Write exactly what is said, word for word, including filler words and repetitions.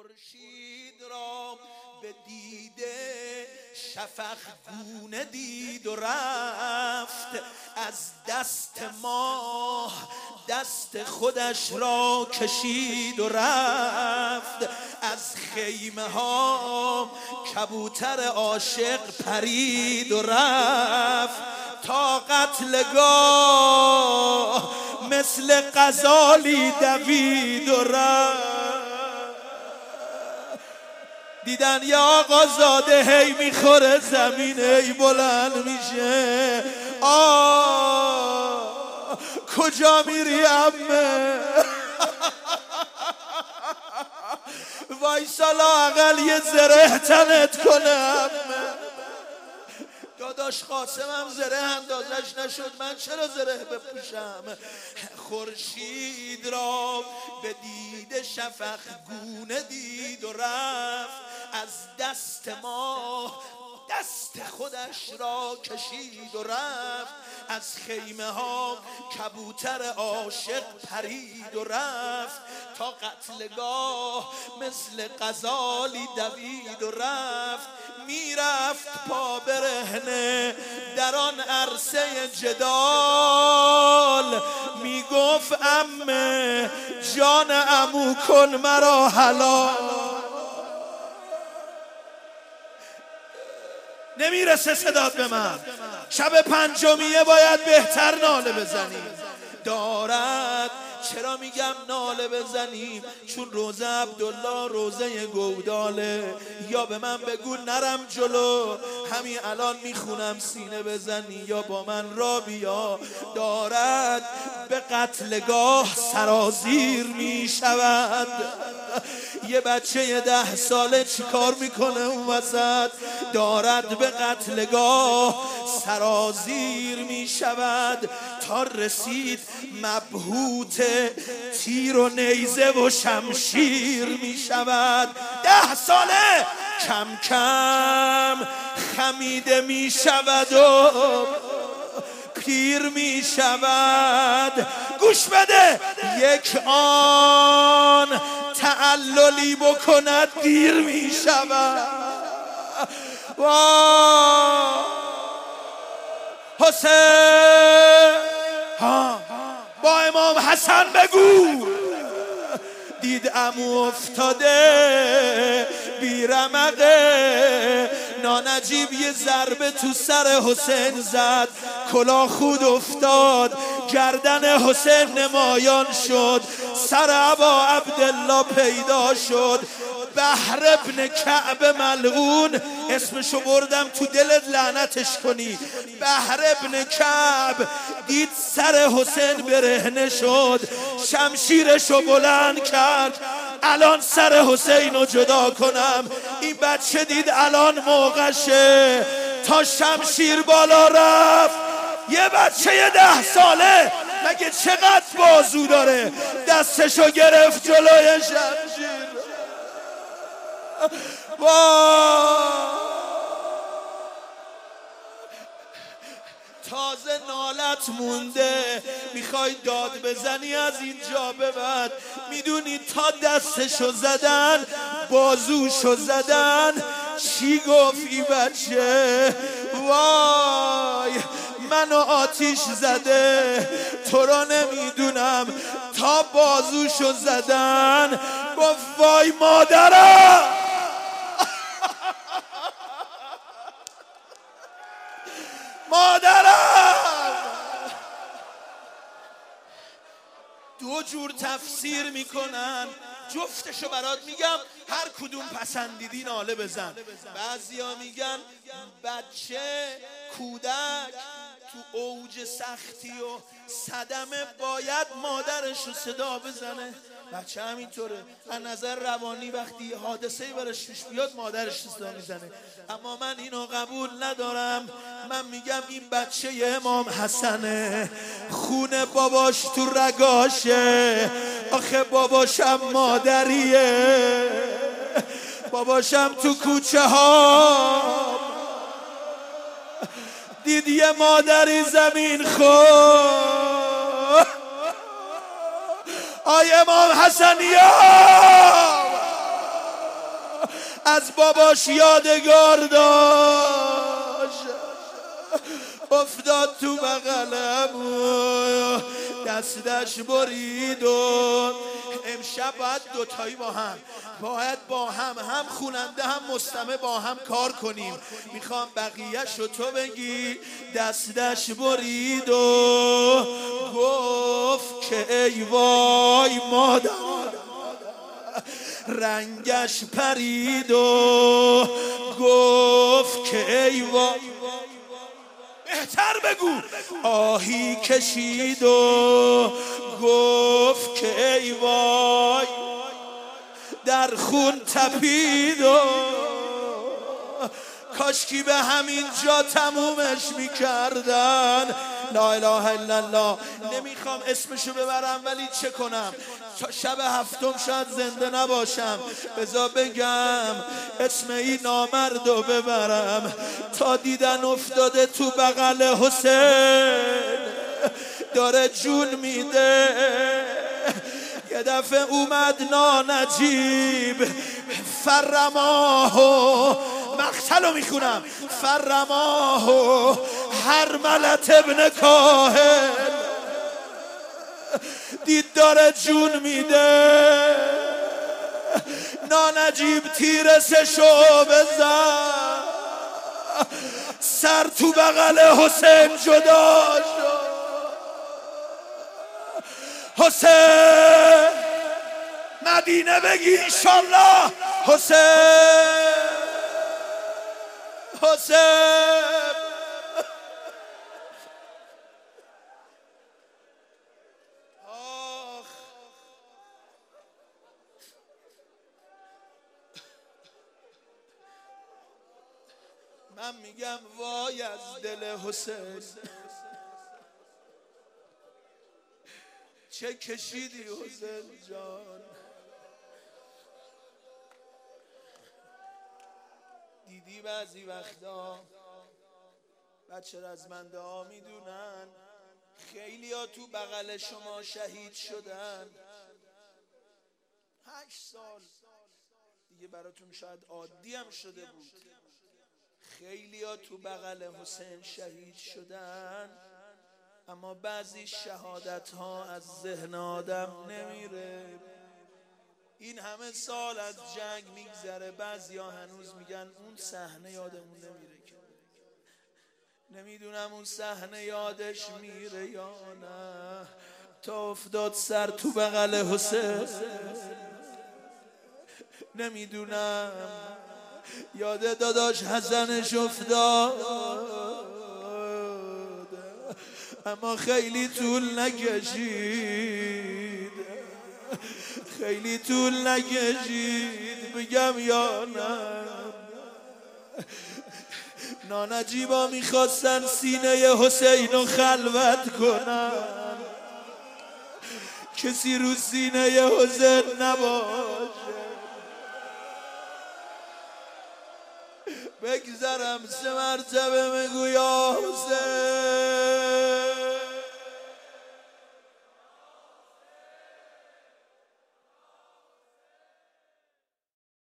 خورشید را به دیده شفق گونه دید و رفت، از دست ماه دست خودش را کشید و رفت، از خیمه ها کبوتر عاشق پرید و رفت، تا قتلگاه مثل غزالی دوید و رفت. دیدن یا آقا زاده هی میخوره زمین، هی بلند میشه، آه کجا میری عمه؟ وایسا لااقل یه زره تنت کنه عمه. داداش قاسمم زره اندازش نشد، من چرا زره بپوشم؟ خورشید را به دید شفق گونه دید و رفت، از دست ماه دست خودش را کشید و رفت، از خیمه ها کبوتر عاشق پرید و رفت، تا قتلگاه مثل غزالی دوید و رفت، میرفت پا برهنه در آن عرصه جدال، میگفت عمه جان عمو کن مرا حلال. نمیرسه صدات به من، شب پنجمیه باید بهتر ناله بزنیم. دارد چرا میگم ناله بزنیم؟ چون روزه عبدالله روزه گوداله. یا به من بگو نرم جلو، همین الان میخونم سینه بزنی، یا با من را بیا. دارد به قتلگاه سرازیر میشود، یه بچه ده ساله چی کار میکنه اون وسط؟ دارد به قتلگاه سرازیر میشود، تا رسید مبهوت تیر و نیزه و شمشیر میشود. ده ساله کم کم خمیده میشود و پیر میشود. گوش بده، یک آن تعللی بکند دیر میشود. وای حسین ها با امام حسن بگو، دید عمو افتاده بیرمقه، نانجیب یه ضربه تو سر حسین زد، کلاه خود افتاد، گردن حسین نمایان شد، سر ابا عبدالله پیدا شد. بحر ابن کعب ملعون، اسمشو بردم تو دلت لعنتش کنی. بحر ابن کعب دید سر حسین برهنه شد، شمشیرشو بلند کرد، الان سر حسین رو جدا کنم. این بچه دید الان موقعشه، تا شمشیر بالا رفت. یه بچه ده ساله مگه چقدر بازو داره، دستشو گرفت جلوی شمشیر. وای تازه نالت مونده، میخوای داد بزنی از اینجا به بعد. میدونی تا دستشو زدن بازوشو زدن چی گفت این بچه؟ وای منو آتیش زده تو رو نمیدونم، تا بازوشو زدن گفت وای مادرم. مادرم دو جور تفسیر میکنن، جفتشو برات میگم، هر کدوم پسندیدی ناله بزن. بعضیا میگن بچه کودک تو اوج سختی و صدمه باید مادرش رو صدا بزنه. بچه همینطوره، از نظر روانی وقتی حادثه برش پیش بیاد مادرش صدا میزنه. اما من اینو قبول ندارم، من میگم این بچه امام حسنه، خون باباش تو رگاشه. آخه باباشم مادریه، باباشم تو کوچه ها دید یه مادری زمین خورد. آی امام حسنیا از باباش یادگار داشت، افتاد تو بغلم و دستش برید و امشب باید دوتایی با هم باید با هم هم خوننده هم مستمع با هم کار کنیم. میخوام بقیهش رو تو بگی. دستش برید و گفت که ای وای مادر، رنگش پرید و گفت که ای وای، بهتر بگو، آهی کشید و گفت که ای وای، در خون تپید و کاشکی به همین جا تمومش میکردن. لا اله الا الله. نمیخوام اسمشو ببرم ولی چه کنم، شب هفتم شاید زنده نباشم، بذار بگم اسم این نامردو ببرم. تا دیدن افتاده تو بغل حسین داره جون میده. یه دفعه اومد نانجیب فرماهو، مقتلو میخونم، فرماهو هرملت ابن کاهن، دید داره جون میده. نانجیب تیر سشو بزن، سر تو بغل حسین جدا شد. حسین مدینه بگی انشالله. حسین حسین آخ من میگم وای از دل حسین، چه کشیدی حسین جان. دیدی بعضی وقتا بچه رزمنده ها میدونن خیلی ها تو بغل شما شهید شدن، هشت سال دیگه براتون شاید عادی هم شده بود. خیلی ها تو بغل حسین شهید شدن، اما بعضی شهادت ها از ذهن آدم نمیره. این همه سال از جنگ میگذره، بعضی ها هنوز میگن اون صحنه یادمون نمیره که. نمیدونم اون صحنه یادش میره یا نه. تا افتاد سر تو بغل حسین، نمیدونم یاد داداش حسنش افتاد، اما خیلی طول نکشید، خیلی طول نکشید بگم یا نه. نانجیبا میخواستن سینه حسین رو خلوت کنن، کسی رو سینه حسین نباشه. بگذرم سه مرتبه بگو یا حسین.